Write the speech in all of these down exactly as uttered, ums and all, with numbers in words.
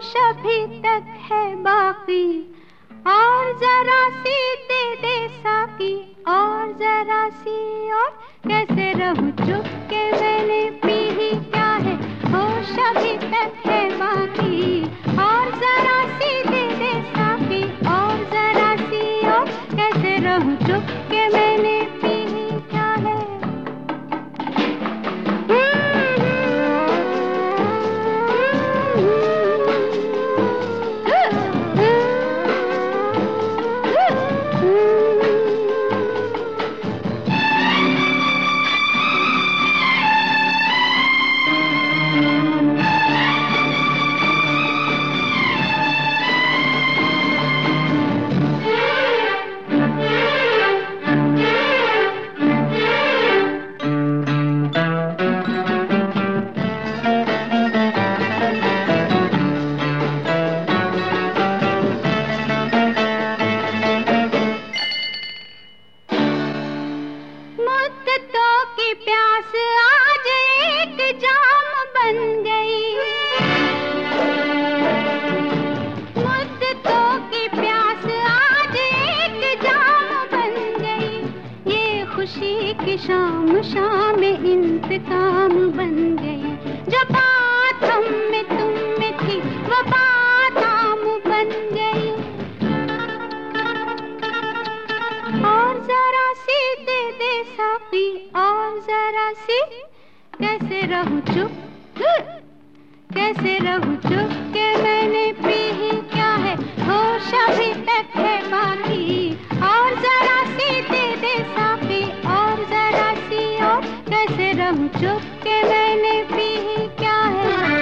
होश अभी तक है बाकी, और जरा सी दे दे साकी, और जरा सी। और कैसे रहूं चुप के मैंने पी ही क्या है, होश अभी तक है बाकी, और जरा सी दे दे साकी, और जरा सी। और कैसे रहूं चुप के मैंने पी ही क्या है। मुद्दतों की प्यास आज एक जाम बन गई, मुद्दतों की प्यास आज एक जाम बन गई। ये खुशी की शाम शाम इंतकाम बन गई। जो बात हम में तुम में थी वो बात आम बन गई। और जरा सी दे दे साकी, और जरा सी। कैसे रहूं चुप, कैसे रहूं चुप के मैंने पी ही क्या है, होश अभी तक है बाकी, और जरा सी दे दे साकी, और जरा सी। और कैसे रहूं चुप के मैंने पी ही क्या है।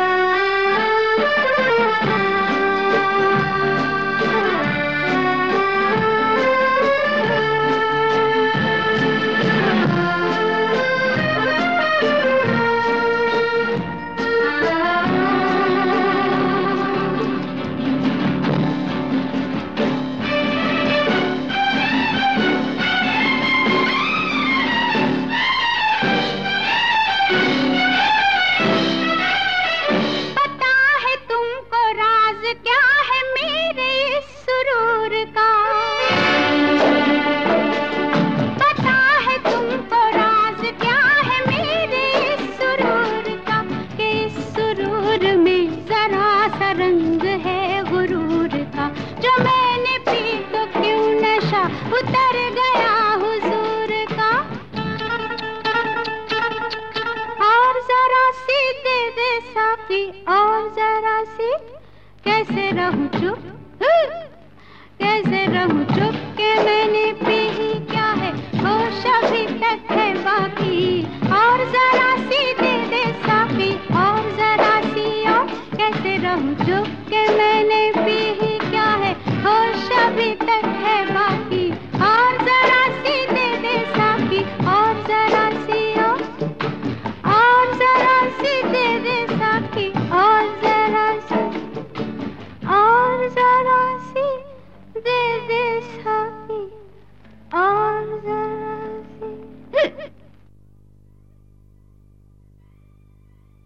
रंग है गुरूर का, जो मैंने पी तो क्यों नशा उतर गया हुजूर का। और जरा सी दे दे साकी, और जरा सी। कैसे रहूं चुप, कैसे रहूं चुप के मैंने पी ही क्या है, होश अभी तक है बाकी, और जरा सी दे दे साकी, और जरा सी। और कैसे रहूं चुप के मैं